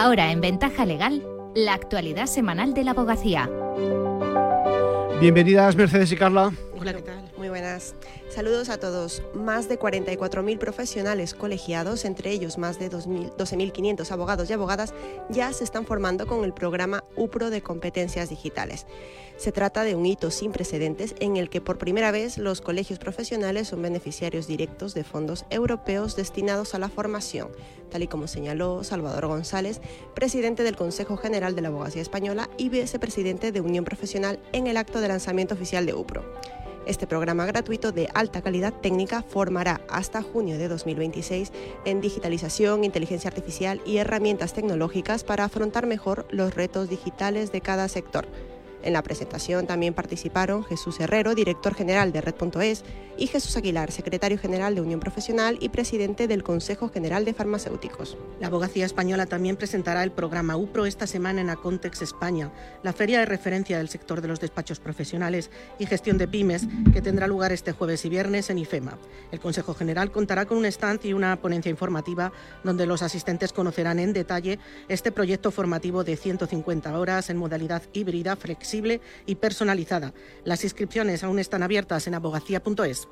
Ahora en Ventaja Legal, la actualidad semanal de la abogacía. Bienvenidas Mercedes y Carla. Hola, ¿qué tal? Muy buenas. Saludos a todos. Más de 44.000 profesionales colegiados, entre ellos más de 12.500 abogados y abogadas, ya se están formando con el programa UPRO de competencias digitales. Se trata de un hito sin precedentes en el que por primera vez los colegios profesionales son beneficiarios directos de fondos europeos destinados a la formación, tal y como señaló Salvador González, presidente del Consejo General de la Abogacía Española y vicepresidente de Unión Profesional en el acto de lanzamiento oficial de UPRO. Este programa gratuito de alta calidad técnica formará hasta junio de 2026 en digitalización, inteligencia artificial y herramientas tecnológicas para afrontar mejor los retos digitales de cada sector. En la presentación también participaron Jesús Herrero, director general de Red.es, y Jesús Aguilar, secretario general de Unión Profesional y presidente del Consejo General de Farmacéuticos. La Abogacía Española también presentará el programa UPRO esta semana en Acontex España, la feria de referencia del sector de los despachos profesionales y gestión de pymes, que tendrá lugar este jueves y viernes en IFEMA. El Consejo General contará con un stand y una ponencia informativa donde los asistentes conocerán en detalle este proyecto formativo de 150 horas en modalidad híbrida, flexible y personalizada. Las inscripciones aún están abiertas en abogacía.es.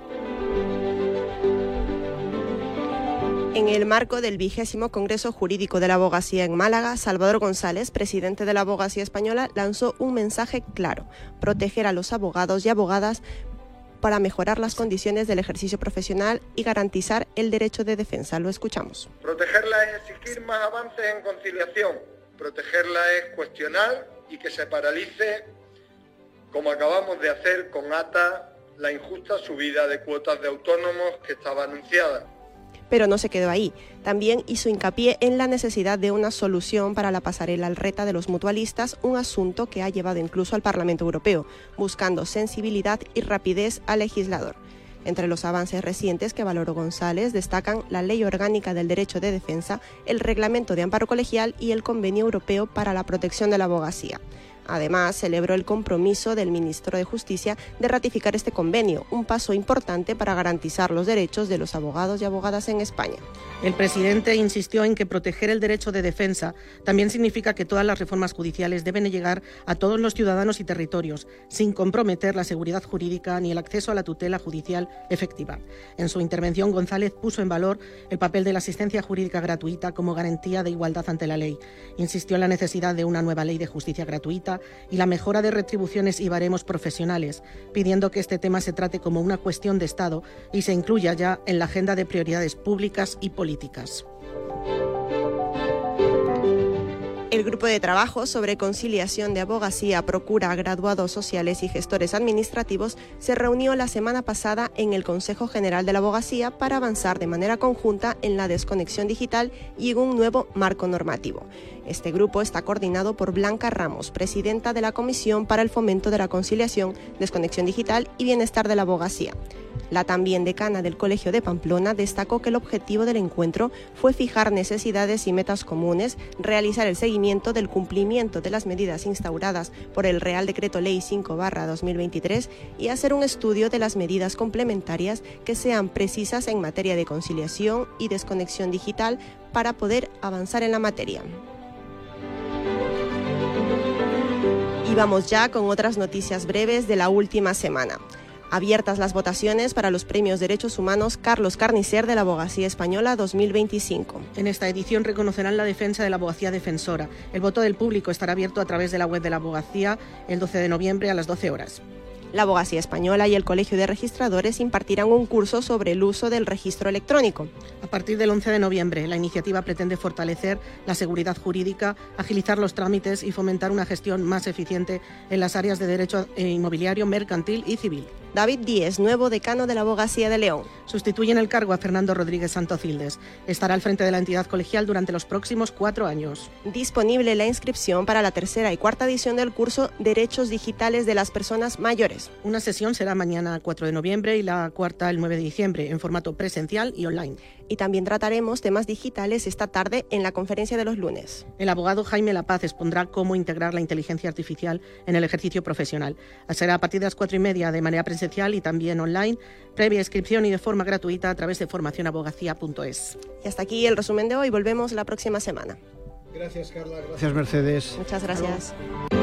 En el marco del 20º Congreso Jurídico de la Abogacía en Málaga, Salvador González, presidente de la Abogacía Española, lanzó un mensaje claro: proteger a los abogados y abogadas para mejorar las condiciones del ejercicio profesional y garantizar el derecho de defensa. Lo escuchamos. Protegerla es exigir más avances en conciliación. Protegerla es cuestionar y que se paralice, como acabamos de hacer con ATA, la injusta subida de cuotas de autónomos que estaba anunciada. Pero no se quedó ahí. También hizo hincapié en la necesidad de una solución para la pasarela al reta de los mutualistas, un asunto que ha llevado incluso al Parlamento Europeo, buscando sensibilidad y rapidez al legislador. Entre los avances recientes que valoró González destacan la Ley Orgánica del Derecho de Defensa, el Reglamento de Amparo Colegial y el Convenio Europeo para la Protección de la Abogacía. Además, celebró el compromiso del ministro de Justicia de ratificar este convenio, un paso importante para garantizar los derechos de los abogados y abogadas en España. El presidente insistió en que proteger el derecho de defensa también significa que todas las reformas judiciales deben llegar a todos los ciudadanos y territorios, sin comprometer la seguridad jurídica ni el acceso a la tutela judicial efectiva. En su intervención, González puso en valor el papel de la asistencia jurídica gratuita como garantía de igualdad ante la ley. Insistió en la necesidad de una nueva ley de justicia gratuita y la mejora de retribuciones y baremos profesionales, pidiendo que este tema se trate como una cuestión de Estado y se incluya ya en la agenda de prioridades públicas y políticas. El Grupo de Trabajo sobre Conciliación de Abogacía, Procura, Graduados Sociales y Gestores Administrativos se reunió la semana pasada en el Consejo General de la Abogacía para avanzar de manera conjunta en la desconexión digital y en un nuevo marco normativo. Este grupo está coordinado por Blanca Ramos, presidenta de la Comisión para el Fomento de la Conciliación, Desconexión Digital y Bienestar de la Abogacía. La también decana del Colegio de Pamplona destacó que el objetivo del encuentro fue fijar necesidades y metas comunes, realizar el seguimiento del cumplimiento de las medidas instauradas por el Real Decreto Ley 5/2023 y hacer un estudio de las medidas complementarias que sean precisas en materia de conciliación y desconexión digital para poder avanzar en la materia. Y vamos ya con otras noticias breves de la última semana. Abiertas las votaciones para los premios Derechos Humanos Carlos Carnicer de la Abogacía Española 2025. En esta edición reconocerán la defensa de la abogacía defensora. El voto del público estará abierto a través de la web de la abogacía el 12 de noviembre a las 12 horas. La Abogacía Española y el Colegio de Registradores impartirán un curso sobre el uso del registro electrónico. A partir del 11 de noviembre, la iniciativa pretende fortalecer la seguridad jurídica, agilizar los trámites y fomentar una gestión más eficiente en las áreas de derecho inmobiliario, mercantil y civil. David Díez, nuevo decano de la Abogacía de León. Sustituye en el cargo a Fernando Rodríguez Santocildes. Estará al frente de la entidad colegial durante los próximos 4 años. Disponible la inscripción para la tercera y cuarta edición del curso Derechos Digitales de las Personas Mayores. Una sesión será mañana 4 de noviembre y la cuarta el 9 de diciembre, en formato presencial y online. Y también trataremos temas digitales esta tarde en la conferencia de los lunes. El abogado Jaime Lapaz expondrá cómo integrar la inteligencia artificial en el ejercicio profesional. Será a partir de las 4:30 de manera presencial y también online, previa inscripción y de forma gratuita a través de formacionabogacía.es. Y hasta aquí el resumen de hoy. Volvemos la próxima semana. Gracias, Carla. Gracias, Mercedes. Muchas gracias.